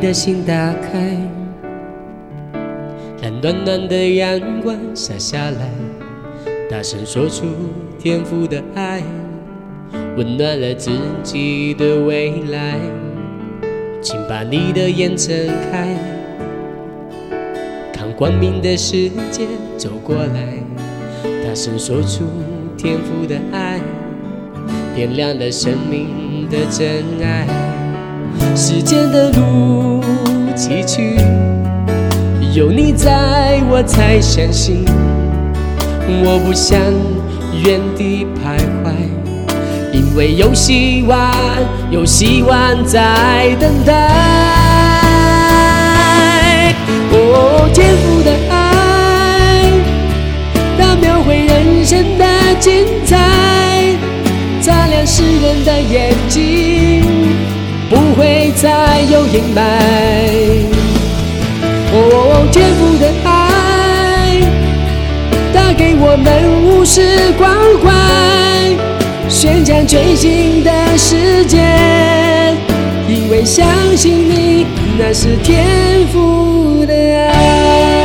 的心打开，让暖暖的阳光洒下来，大声说出天赋的爱，温暖了自己的未来。请把你的眼睁开，看光明的世界走过来，大声说出天赋的爱，点亮了生命的真爱。时间的路崎岖，有你在我才相信，我不想原地徘徊，因为有希望，有希望在等待。哦，天赋的爱，它描绘人生的精彩，擦亮世人的眼睛，不会再有阴霾。哦，天赋的爱，它给我们无私关怀，宣讲全新的世界，因为相信你，那是天赋的爱。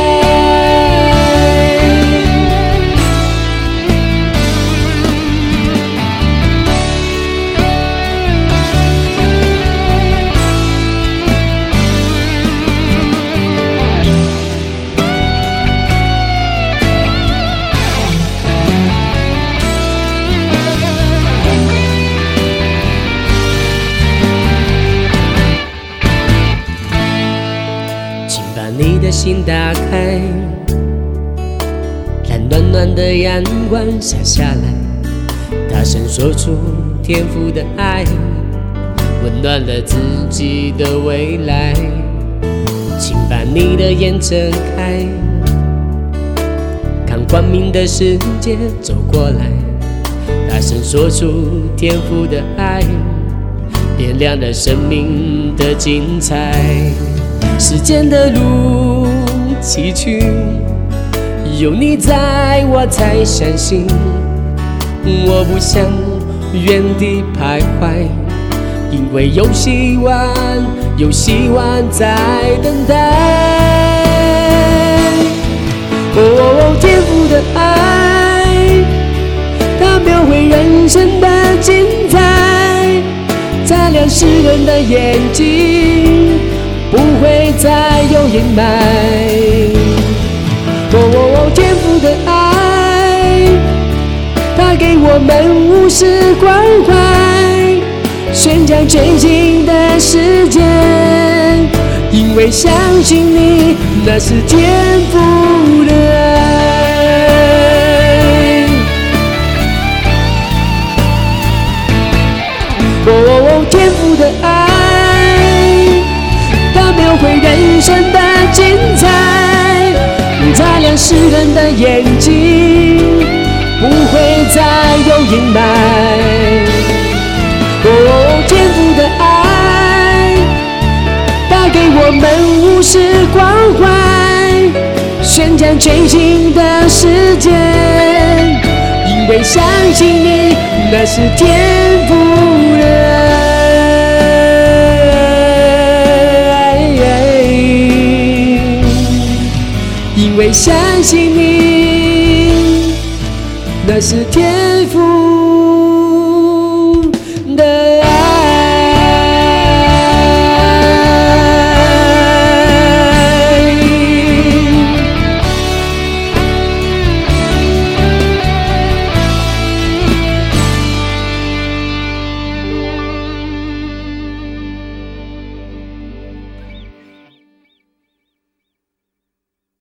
你的心打开，让暖暖的阳光洒下来，大声说出天赋的爱，温暖了自己的未来。请把你的眼睁开，看光明的世界走过来，大声说出天赋的爱，点亮了生命的精彩。时间的路崎岖，有你在我才相信，我不想原地徘徊，因为有希望，有希望在等待。哦，天赋的爱，它描绘人生的精彩，擦亮世人的眼睛，不会再有阴霾。哦，天赋的爱，它给我们无私关怀，宣讲全新的世界，因为相信你，那是天赋的爱。哦，天赋的爱，描绘人生的精彩，擦亮世人的眼睛，不会再有阴霾。哦，天赋的爱，它给我们无私关怀，宣讲全新的世界，因为相信你，那是天赋的爱。因为相信你，那是天赋。